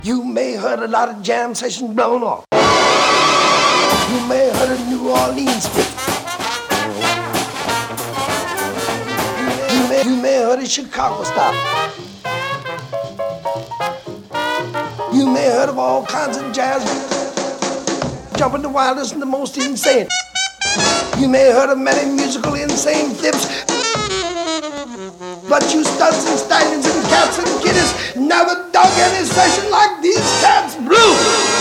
You may heard a lot of jam sessions blown off. You may heard a New Orleans split. You may heard a Chicago style. You may heard of all kinds of jazz, jumping the wildest and the most insane. You may heard of many musical insane flips, but you studs and stallions and cats and kiddies never dug any session like these cats blew.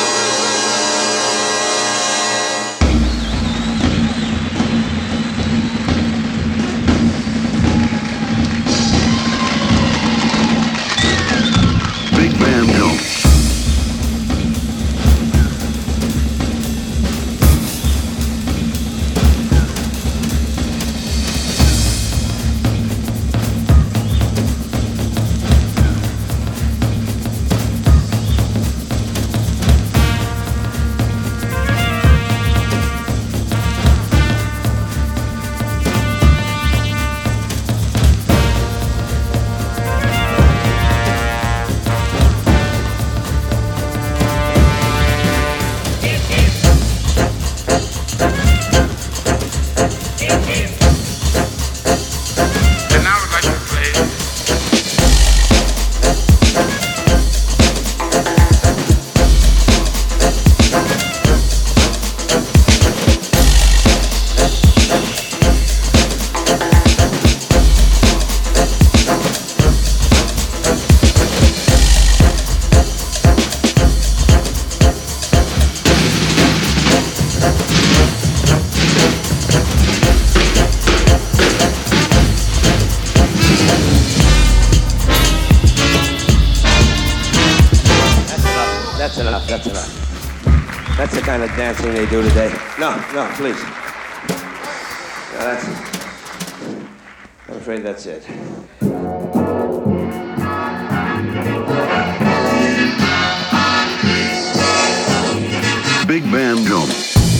Big Band Jump. That's enough. That's the kind of dancing they do today. No, please. No, I'm afraid that's it. Big Band Jump.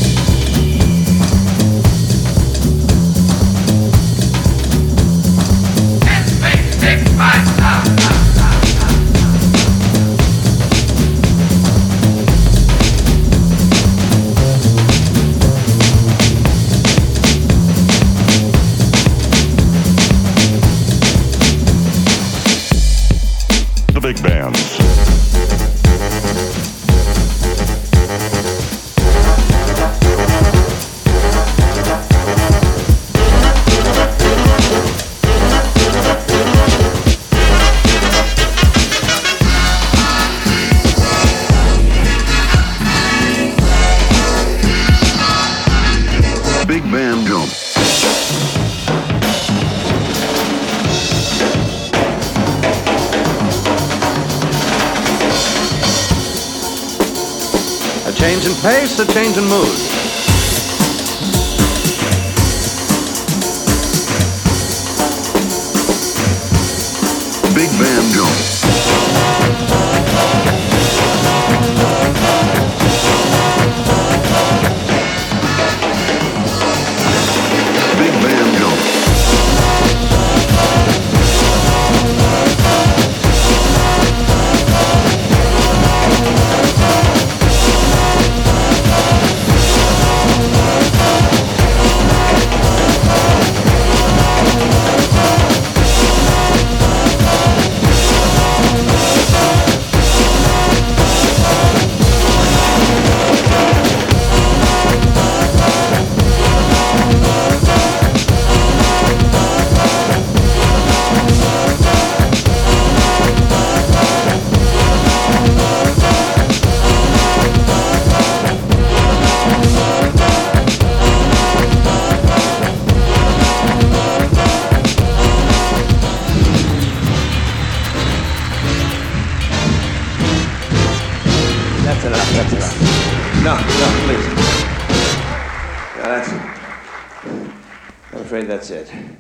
The big bands. Big Band Jump. A change in pace, a change in mood. Big Band Jump. Big Band Jump. That's enough. No, please. No, I'm afraid that's it.